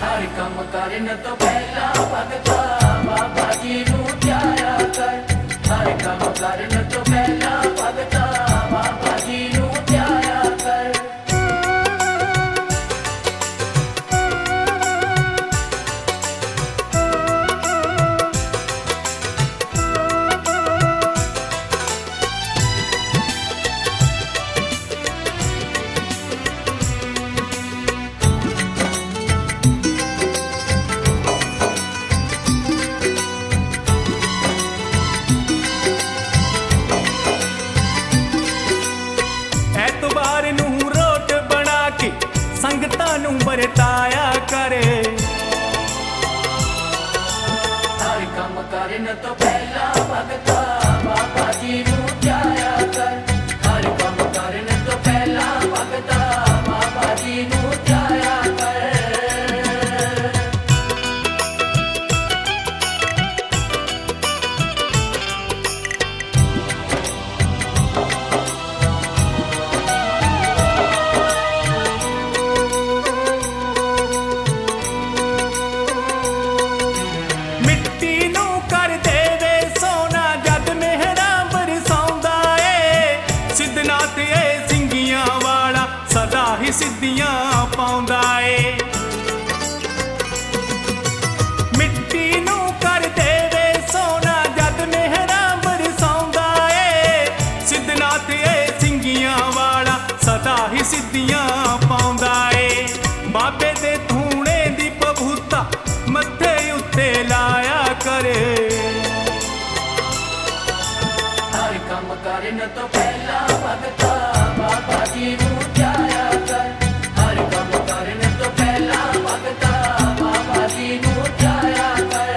ਹਰ ਕੰਮ ਕਰਨ ਤੋਂ ਪਹਿਲਾਂ ਭਗਤਾ ਬਾਬਾ ਜੀ ਨੂੰ ਧਿਆਇਆ ਕਰ। ਹਰ ਕੰਮ ਕਰਨ ਤੋਂ ਪਹਿਲਾਂ ਭਗਤਾ ਬਾਬਾ ਜੀ ਨੂੰ ਧਿਆਇਆ ਕਰ। ਐਤਵਾਰ ਨੂੰ ਰੋਟ ਬਣਾ ਕੇ ਸੰਗਤਾਂ ਨੂੰ ਵਰਤਾਇਆ ਕਰੇ। ਹਰ ਕੰਮ ਕਰਨ ਤੋਂ ਪਹਿਲਾਂ ਭਗਤਾ ਬਾਬਾ ਜੀ ਨੂੰ ਧਿਆਇਆ ਕਰ। ਹਰ ਕੰਮ ਕਰਨ ਤੋਂ ਪਹਿਲਾਂ ਭਗਤਾ ਬਾਬਾ ਜੀ ਨੂੰ ਧਿਆਇਆ ਕਰ। ਮਿੱਟੀ ਨੂੰ ਕਰ ਦੇਵੇ ਸੋਨਾ ਜਦ ਮਿਹਰਾਂ ਬਰਸਾਉਂਦਾ ਏ। ਸਿੱਧਨਾਥ ਏ ਸਿੰਘੀਆਂ ਵਾਲਾ ਸਦਾ ਹੀ ਸਿੱਧੀਆਂ ਪਾਉਂਦਾ ਏ। ਮਿੱਟੀ ਨੂੰ ਕਰ ਦੇਵੇ ਸੋਨਾ ਜਦ ਮਿਹਰਾਂ ਬਰਸਾਉਂਦਾ ਏ। ਸਿੱਧਨਾਥ ਏ ਸਿੰਘੀਆਂ ਵਾਲਾ ਸਦਾ ਹੀ ਸਿੱਧੀਆਂ ਪਾਉਂਦਾ ਏ। ਬਾਬੇ ਦੇ ਧੂਣੇ ਦੀ ਪਵੂਤਾ ਮੱਥੇ ਉੱਤੇ ਲਾਇਆ ਕਰੇ। ਹਰ ਕੰਮ ਕਰਨ ਤੋਂ ਪਹਿਲਾਂ ਭਗਤਾ ਬਾਬਾ ਜੀ ਨੂੰ ਧਿਆਇਆ ਕਰ। ਹਰ ਕੰਮ ਕਰਨ ਤੋਂ ਪਹਿਲਾਂ ਭਗਤਾ ਬਾਬਾ ਜੀ ਨੂੰ ਧਿਆਇਆ ਕਰ।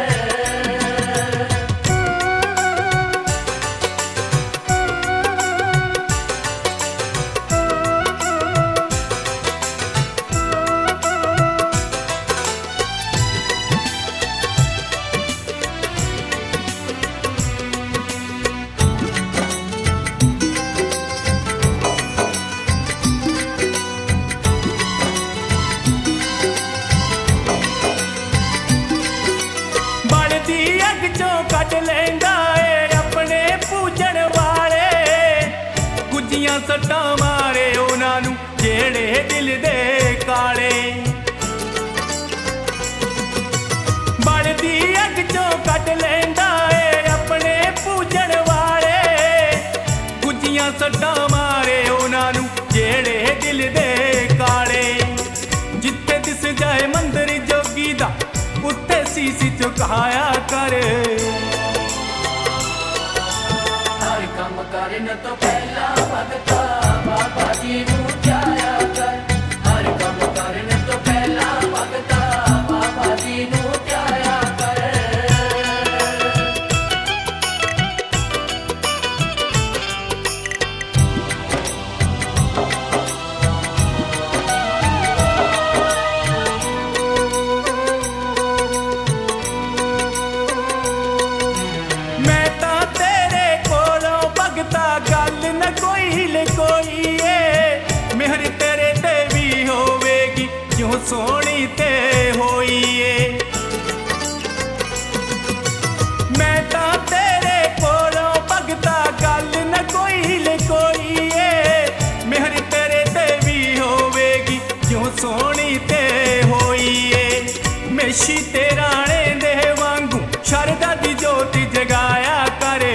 ਬਲਦੀ ਅੱਗ ਚੋਂ ਕੱਢ ਲੈਂਦਾ ਏ ਆਪਣੇ ਪੂਜਣ ਵਾਲੇ। ਗੁੱਜੀਆਂ ਸੱਟਾਂ ਮਾਰੇ ਉਹਨਾਂ ਨੂੰ ਜਿਹੜੇ ਦਿਲ ਦੇ ਕਾਲੇ। ਬਲਦੀ ਅੱਗ ਚੋਂ ਕੱਢ ਲੈਂਦਾ ਏ ਆਪਣੇ ਪੂਜਣ ਵਾਲੇ। ਗੁੱਜੀਆਂ ਸੱਟਾਂ ਮਾਰੇ ਉਹਨਾਂ ਨੂੰ ਜਿਹੜੇ ਦਿਲ ਦੇ ਕਾਲੇ। ਜਿੱਥੇ ਦਿਸ ਜਾਏ ਮੰਦਰ ਜੋਗੀ ਦਾ ਉੱਥੇ ਸੀਸ ਝੁਕਾਇਆ ਕਰ। ਹਰ ਕੰਮ ਕਰਨ ਤੋਂ ਪਹਿਲਾਂ ਭਗਤਾ ਬਾਬਾ ਜੀ ਨੂੰ ਧਿਆਇਆ ਕਰ। ਹਰ ਕੰਮ ਕਰਨ ਤੋਂ ਪਹਿਲਾਂ ਭਗਤਾ ਬਾਬਾ ਜੀ ਨੂੰ ਧਿਆਇਆ ਕਰ। ਮੈਂ ਤਾਂ ਤੇਰੇ ਕੋਲੋਂ ਭਗਤਾ ਗੱਲ ਨ ਕੋਈ ਲਕੋਈ ਏ। ਮਿਹਰ ਤੇਰੇ ਤੇ ਵੀ ਹੋਵੇਗੀ ਜਿਉਂ ਸੋਹਣੀ ਤੇ ਹੋਈ ਏ। ਮੈਂ ਤਾਂ ਤੇਰੇ ਕੋਲੋਂ ਭਗਤਾ ਗੱਲ ਨ ਕੋਈ ਲਕੋਈ ਏ। ਮਿਹਰ ਤੇਰੇ ਤੇ ਵੀ ਹੋਵੇਗੀ ਜਿਉਂ ਸੋਹਣੀ ਤੇ ਹੋਈ ਏ। ਮੇਸ਼ੀ ਤੇ ਰਾਣੇ ਦੇ ਵਾਂਗੂ ਸ਼ਰਧਾ ਦੀ ਜੋਤੀ ਜਗਾਇਆ ਕਰੇ।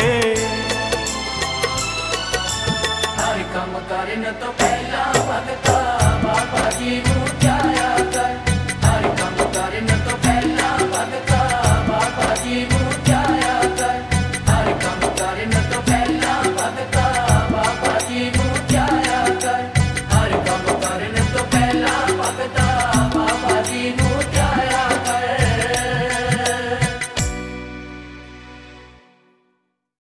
ਹਰ ਕੰਮ ਕਰਨ ਤੋਂ ਪਹਿਲਾਂ ਭਗਤਾ ਬਾਬਾ ਜੀ ਨੂੰ ਧਿਆਇਆ ਕਰ। ਹਰ ਕੰਮ ਕਰਨ ਤੋਂ ਪਹਿਲਾਂ ਭਗਤਾ